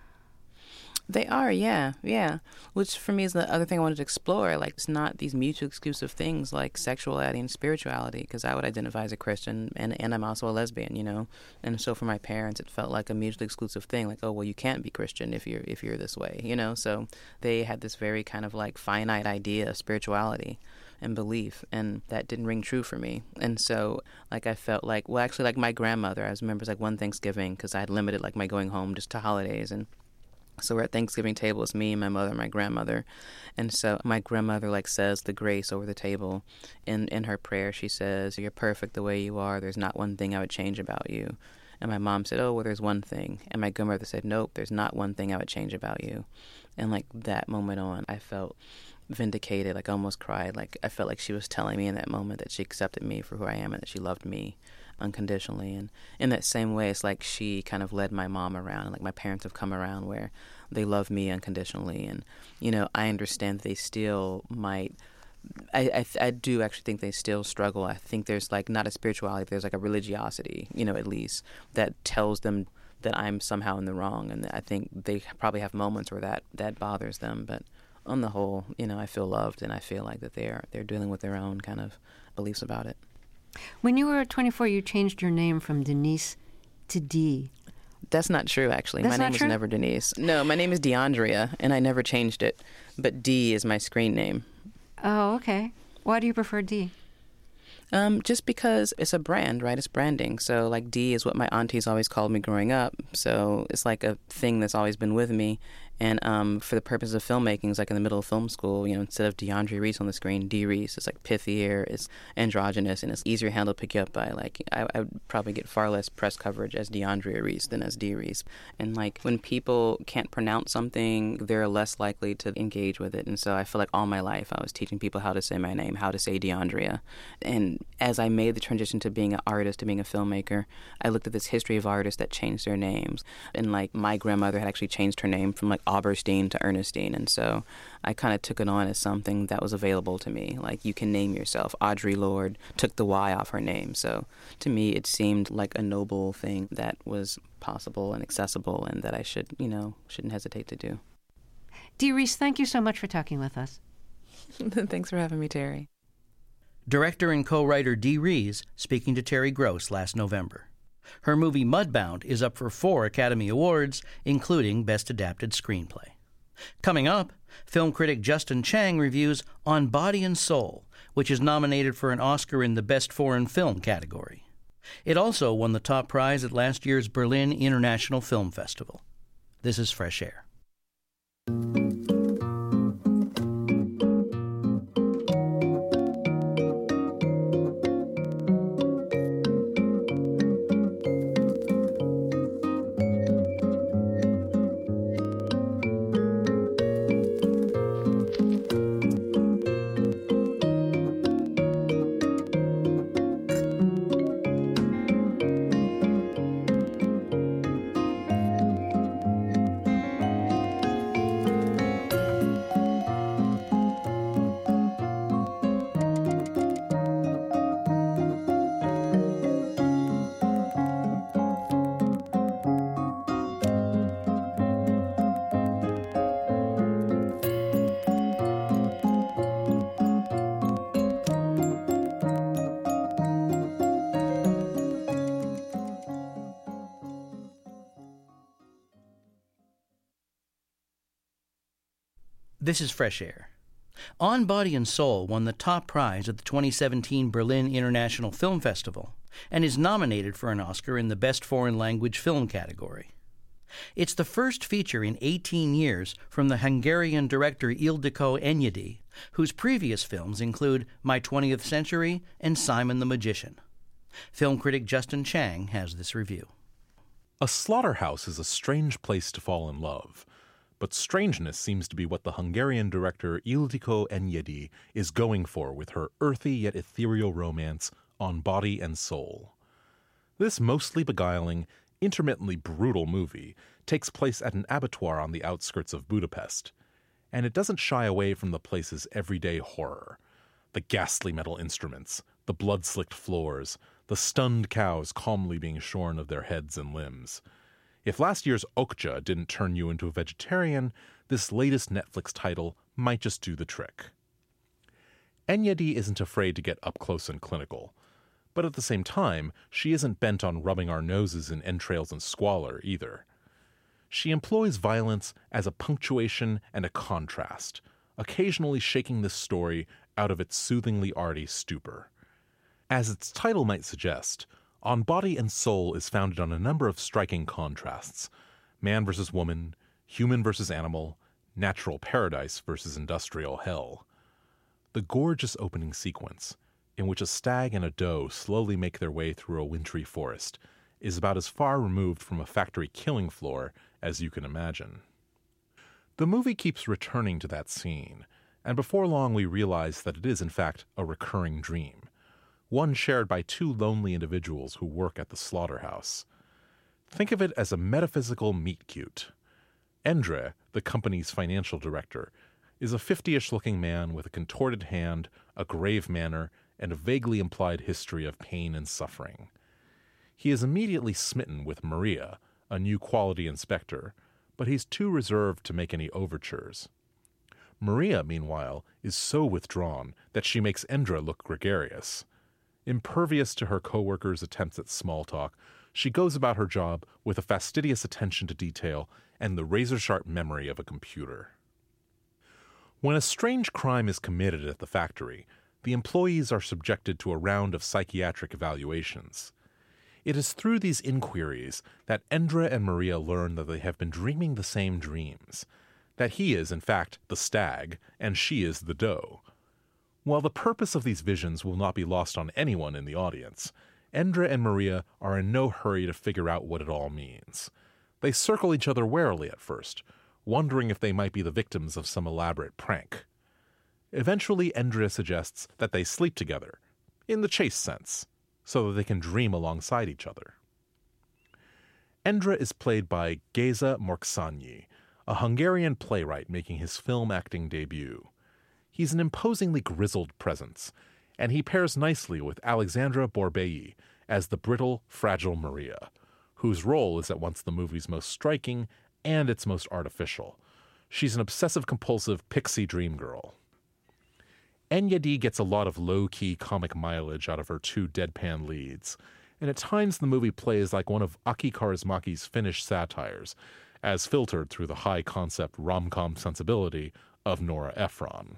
They are, yeah, yeah. Which for me is the other thing I wanted to explore. Like, it's not these mutually exclusive things like sexuality and spirituality, because I would identify as a Christian, and, and I'm also a lesbian, you know. And so for my parents, it felt like a mutually exclusive thing. Like, oh, well, you can't be Christian if you're if you're this way, you know. So they had this very kind of like finite idea of spirituality and belief, and that didn't ring true for me. And so, like, I felt like, well, actually, like my grandmother, I remember like one Thanksgiving, because I had limited like my going home just to holidays, and so we're at Thanksgiving table. It's me, my mother, and my grandmother. And so my grandmother, like, says the grace over the table. In in her prayer, she says, "You're perfect the way you are. There's not one thing I would change about you." And my mom said, "Oh, well, there's one thing." And my grandmother said, "Nope, there's not one thing I would change about you." And, like, that moment on, I felt vindicated. Like, I almost cried. Like, I felt like she was telling me in that moment that she accepted me for who I am and that she loved me unconditionally. And in that same way, it's like she kind of led my mom around, and like my parents have come around where they love me unconditionally. And, you know, I understand that they still might, I, I I do actually think they still struggle. I think there's like not a spirituality, there's like a religiosity, you know, at least that tells them that I'm somehow in the wrong. And I think they probably have moments where that, that bothers them. But on the whole, you know, I feel loved, and I feel like that they're they're dealing with their own kind of beliefs about it. When you were twenty-four, you changed your name from Denise to Dee. That's not true, actually. That's my name not true? was never Denise. No, my name is DeAndrea, and I never changed it. But Dee is my screen name. Oh, okay. Why do you prefer Dee? Um, just because it's a brand, right? It's branding. So, like, Dee is what my aunties always called me growing up. So it's like a thing that's always been with me. And um, for the purpose of filmmaking, it's like in the middle of film school, you know, instead of DeAndre Reese on the screen, Dee Reese. It's like pithier, it's androgynous, and it's easier handled to pick you up by. Like, I, I would probably get far less press coverage as DeAndre Reese than as Dee Reese. And, like, when people can't pronounce something, they're less likely to engage with it. And so I feel like all my life I was teaching people how to say my name, how to say DeAndrea. And as I made the transition to being an artist, to being a filmmaker, I looked at this history of artists that changed their names. And, like, my grandmother had actually changed her name from, like, Auberstein to Ernestine, and so I kind of took it on as something that was available to me. Like, you can name yourself. Audre Lorde took the Y off her name, so to me it seemed like a noble thing that was possible and accessible, and that I should, you know, shouldn't hesitate to do. Dee Reese, thank you so much for talking with us. Thanks for having me, Terry. Director and co-writer Dee Reese speaking to Terry Gross last November. Her movie Mudbound is up for four Academy Awards, including Best Adapted Screenplay. Coming up, film critic Justin Chang reviews On Body and Soul, which is nominated for an Oscar in the Best Foreign Film category. It also won the top prize at last year's Berlin International Film Festival. This is Fresh Air. This is Fresh Air. On Body and Soul won the top prize at the twenty seventeen Berlin International Film Festival and is nominated for an Oscar in the Best Foreign Language Film category. It's the first feature in eighteen years from the Hungarian director Ildikó Enyedi, whose previous films include My twentieth Century and Simon the Magician. Film critic Justin Chang has this review. A slaughterhouse is a strange place to fall in love. But strangeness seems to be what the Hungarian director Ildikó Enyedi is going for with her earthy yet ethereal romance On Body and Soul. This mostly beguiling, intermittently brutal movie takes place at an abattoir on the outskirts of Budapest, and it doesn't shy away from the place's everyday horror. The ghastly metal instruments, the blood-slicked floors, the stunned cows calmly being shorn of their heads and limbs. If last year's Okja didn't turn you into a vegetarian, this latest Netflix title might just do the trick. Enyedi isn't afraid to get up close and clinical, but at the same time, she isn't bent on rubbing our noses in entrails and squalor either. She employs violence as a punctuation and a contrast, occasionally shaking this story out of its soothingly arty stupor. As its title might suggest, On Body and Soul is founded on a number of striking contrasts: man versus woman, human versus animal, natural paradise versus industrial hell. The gorgeous opening sequence, in which a stag and a doe slowly make their way through a wintry forest, is about as far removed from a factory killing floor as you can imagine. The movie keeps returning to that scene, and before long we realize that it is in fact a recurring dream, one shared by two lonely individuals who work at the slaughterhouse. Think of it as a metaphysical meet-cute. Endre, the company's financial director, is a fifty-ish looking man with a contorted hand, a grave manner, and a vaguely implied history of pain and suffering. He is immediately smitten with Maria, a new quality inspector, but he's too reserved to make any overtures. Maria, meanwhile, is so withdrawn that she makes Indra look gregarious. Impervious to her co-workers' attempts at small talk, she goes about her job with a fastidious attention to detail and the razor-sharp memory of a computer. When a strange crime is committed at the factory, the employees are subjected to a round of psychiatric evaluations. It is through these inquiries that Indra and Maria learn that they have been dreaming the same dreams, that he is, in fact, the stag, and she is the doe. While the purpose of these visions will not be lost on anyone in the audience, Indra and Maria are in no hurry to figure out what it all means. They circle each other warily at first, wondering if they might be the victims of some elaborate prank. Eventually, Indra suggests that they sleep together, in the chaste sense, so that they can dream alongside each other. Indra is played by Geza Morksanyi, a Hungarian playwright making his film acting debut. He's an imposingly grizzled presence, and he pairs nicely with Alexandra Borbély as the brittle, fragile Maria, whose role is at once the movie's most striking and its most artificial. She's an obsessive-compulsive pixie dream girl. Enyedi gets a lot of low-key comic mileage out of her two deadpan leads, and at times the movie plays like one of Aki Kaurismäki's Finnish satires, as filtered through the high-concept rom-com sensibility of Nora Ephron.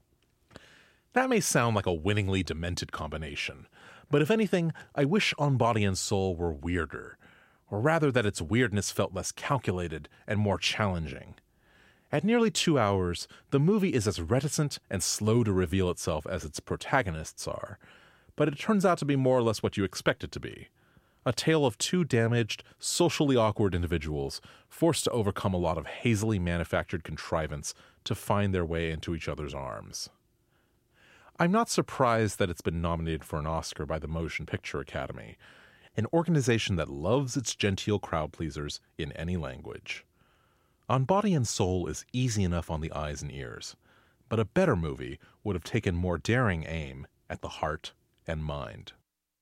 That may sound like a winningly demented combination, but if anything, I wish On Body and Soul were weirder, or rather that its weirdness felt less calculated and more challenging. At nearly two hours, the movie is as reticent and slow to reveal itself as its protagonists are, but it turns out to be more or less what you expect it to be. A tale of two damaged, socially awkward individuals forced to overcome a lot of hazily manufactured contrivance to find their way into each other's arms. I'm not surprised that it's been nominated for an Oscar by the Motion Picture Academy, an organization that loves its genteel crowd-pleasers in any language. On Body and Soul is easy enough on the eyes and ears, but a better movie would have taken more daring aim at the heart and mind.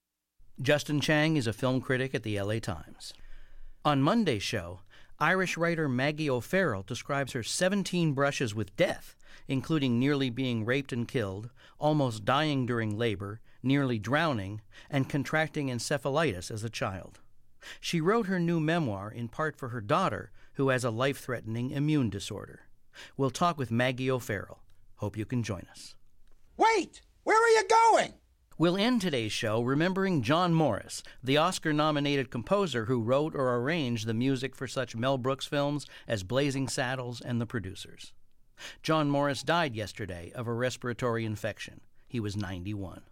Justin Chang is a film critic at the L A Times. On Monday's show, Irish writer Maggie O'Farrell describes her seventeen brushes with death, including nearly being raped and killed, almost dying during labor, nearly drowning, and contracting encephalitis as a child. She wrote her new memoir in part for her daughter, who has a life-threatening immune disorder. We'll talk with Maggie O'Farrell. Hope you can join us. Wait! Where are you going? We'll end today's show remembering John Morris, the Oscar-nominated composer who wrote or arranged the music for such Mel Brooks films as Blazing Saddles and The Producers. John Morris died yesterday of a respiratory infection. He was ninety-one.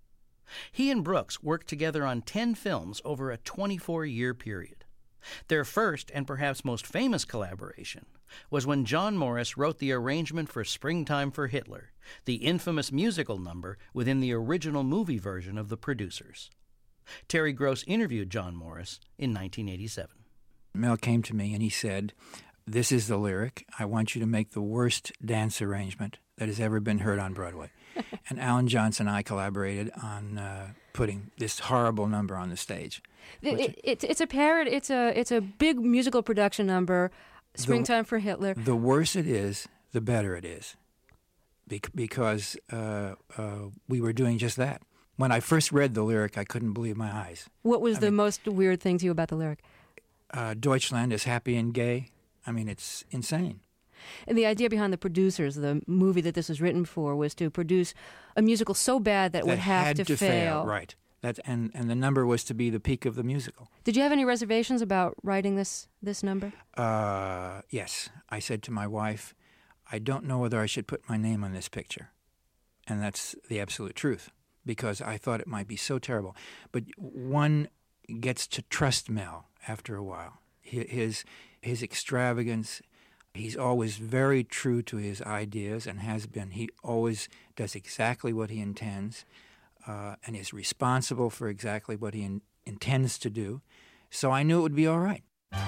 He and Brooks worked together on ten films over a twenty-four-year period. Their first and perhaps most famous collaboration was when John Morris wrote the arrangement for Springtime for Hitler, the infamous musical number within the original movie version of The Producers. Terry Gross interviewed John Morris in nineteen eighty-seven. Mel came to me and he said, "This is the lyric. I want you to make the worst dance arrangement that has ever been heard on Broadway." And Alan Johnson and I collaborated on uh, putting this horrible number on the stage. It, it, it, it's a parod. It's a it's a big musical production number. Springtime the, for Hitler. The worse it is, the better it is, Be- because uh, uh, we were doing just that. When I first read the lyric, I couldn't believe my eyes. What was I the mean, most weird thing to you about the lyric? Uh, Deutschland is happy and gay. I mean, it's insane. And the idea behind The Producers, the movie that this was written for, was to produce a musical so bad that, that would have had to, to fail. fail. Right. That and, and the number was to be the peak of the musical. Did you have any reservations about writing this this number? Uh, yes. I said to my wife, I don't know whether I should put my name on this picture. And that's the absolute truth, because I thought it might be so terrible. But one gets to trust Mel after a while. His his extravagance, he's always very true to his ideas and has been. He always does exactly what he intends. Uh, and is responsible for exactly what he in, intends to do. So I knew it would be all right.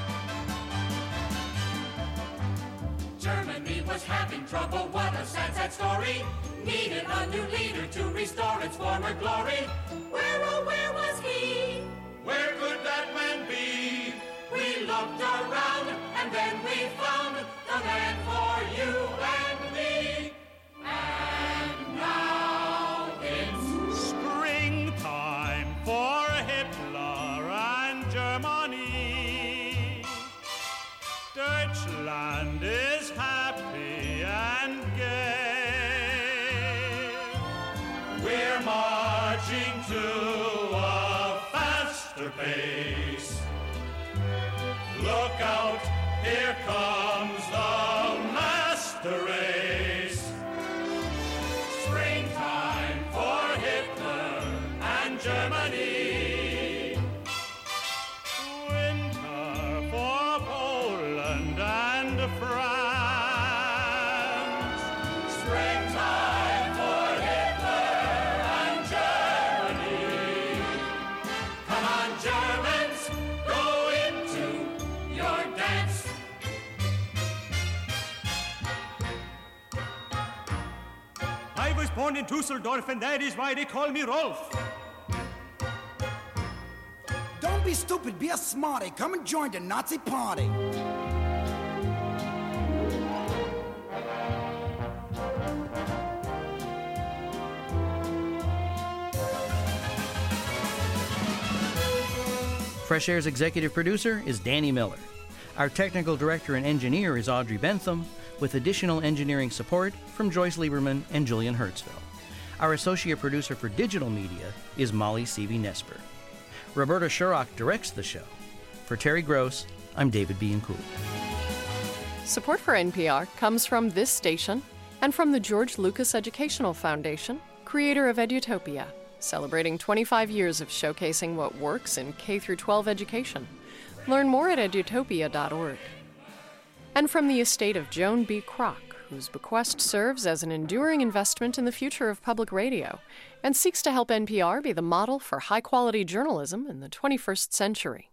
Germany was having trouble, what a sad, sad story. Needed a new leader to restore its former glory. Where, oh, where was he? Where could that man be? We looked look out, here comes the master race. Springtime for Hitler and Germany. Winter for Poland and France. Springtime for Hitler and Germany. Come on, Germans, go into your dance. I was born in Dusseldorf, and that is why they call me Rolf. Don't be stupid, be a smarty. Come and join the Nazi party. Fresh Air's executive producer is Danny Miller. Our technical director and engineer is Audrey Bentham, with additional engineering support from Joyce Lieberman and Julian Hertzfeld. Our associate producer for digital media is Molly Seavey-Nesper. Roberta Shurrock directs the show. For Terry Gross, I'm David Bianculli. Support for N P R comes from this station and from the George Lucas Educational Foundation, creator of Edutopia, celebrating twenty-five years of showcasing what works in K through twelve education. Learn more at edutopia dot org. And from the estate of Joan B. Kroc, whose bequest serves as an enduring investment in the future of public radio and seeks to help N P R be the model for high-quality journalism in the twenty-first century.